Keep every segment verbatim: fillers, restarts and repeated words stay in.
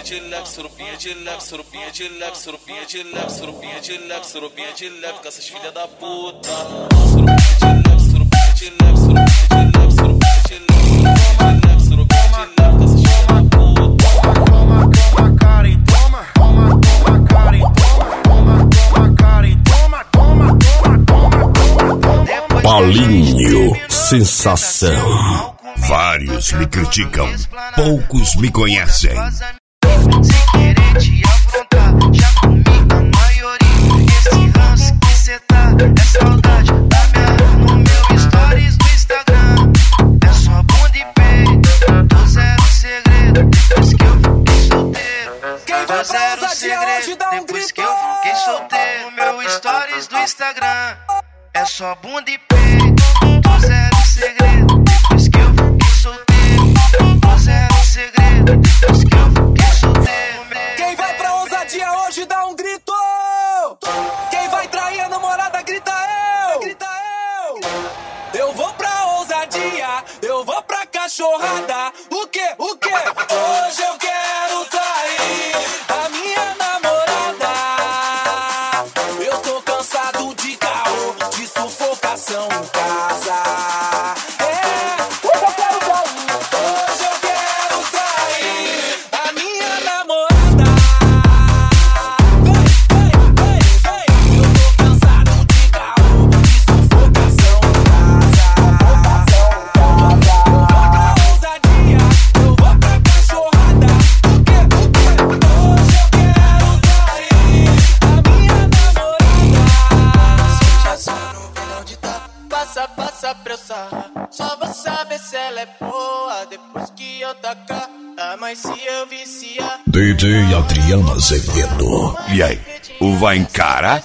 de leve, surubinha de leve, surubinha de leve, surubinha de leve, surubinha de leve, surubinha de leve, com essas filhas da puta. Surubinha de leve, surubinha de leve, surubinha de leve, surubinha de leve, surubinha de leve, surubinha de leve, com essas filhas da puta. Toma, toma, cara e toma, toma, toma, cara e toma, toma, toma, cara e toma, toma, toma, toma, toma. Paulinho, sensação. Vários me criticam, poucos me conhecem. Sem querer te afrontar, já comi a maioria. Esse ranço que cê tá, é saudade da minha no meu stories do Instagram. É só bunda e peito, tô zero segredo. Depois que eu fiquei solteiro, tô zero segredo. Depois que eu fiquei solteiro, no meu stories do Instagram. É só bunda e peito, tô zero segredo. Depois que eu fiquei solteiro, tô zero segredo. Depois que eu fiquei solteiro. Quem vai pra ousadia hoje dá um grito. Quem vai trair a namorada grita eu. Grita eu. Eu vou pra ousadia, eu vou pra cachorrada. O que? O que? Hoje eu quero trair a minha namorada. Eu tô cansado de caô, de sufocação em casa. É, hoje eu quero trair. Hoje eu quero trair a minha namorada. Vem, vem, vem, vem. Eu tô cansado de caô, de sufocação em casa. Eu vou pra ousadia, eu vou pra cachorrada. O que? O que? Hoje eu quero trair a minha namorada. Se já só não vem onde tá, passa, passa pra eu sarrar. Só vou saber se ela é boa depois que eu tacar. Ah, mas se eu viciar, D J Adriano Azevedo. E aí, o vai encarar?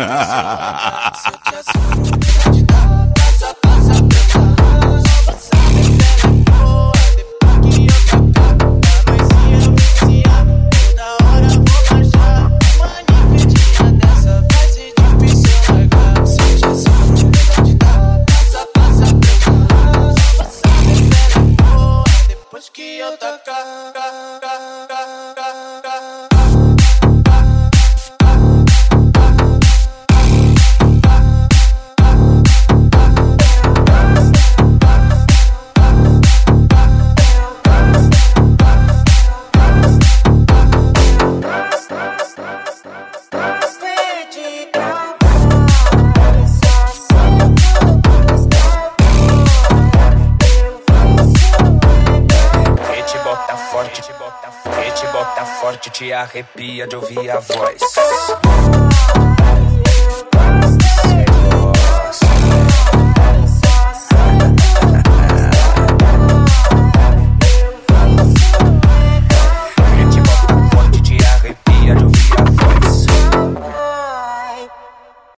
que eu tacar. Forte, te arrepia de ouvir a voz.